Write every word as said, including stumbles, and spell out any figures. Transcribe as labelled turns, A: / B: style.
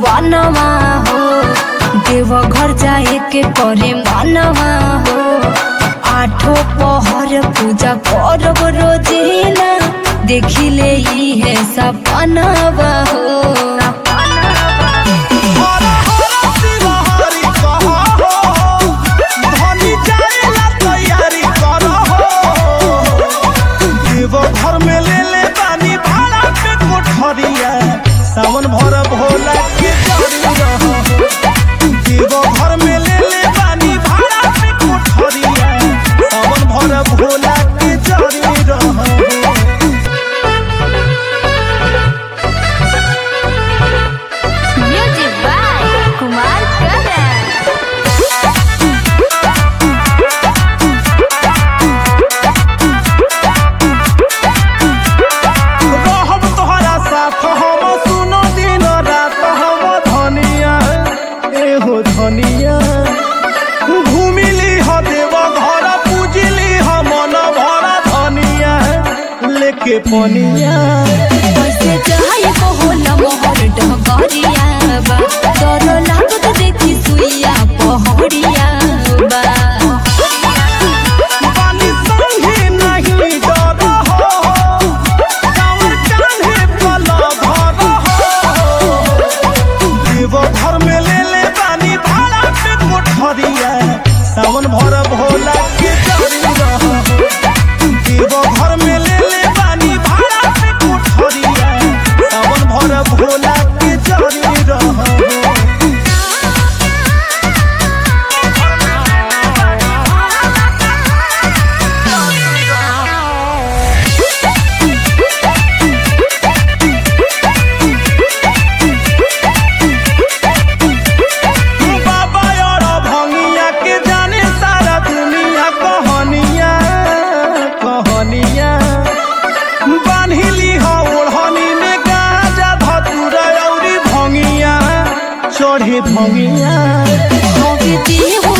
A: भवनवा हो, देवघर जाए के करे मनवा हो। आठों पहर पूजा करब रोजीना, देखिले ई है सपनवा हो।
B: घर में ले ले पानी भाड़ा पे कोठरिया, सावन भर भोला के जरी रहो। देवो घर में ले ले पानी भाड़ा पे कोठरिया, सावन भर भोला के जरी रहो।
A: म्यूजिक बाय कुमार
B: घूमिली ह देव घर पूजली ह मन भर धनिया लेके पनिया।
A: कैसे चाहे को होला मोहर डगरिया बा, डर लागत देखी सुइया पहड़िया बा।
B: पानी संगे नहीं डर हो, कांवर कान्हे पल भर हो। देव घर में ले ले पानी भाड़ा पे कोठरिया, सावन भर भोला के जरी रहो। देव घर में ले ले पानी भाड़ा पे कोठरिया, सावन भर भोला के जरी रहो।
A: चढ़े भंगिया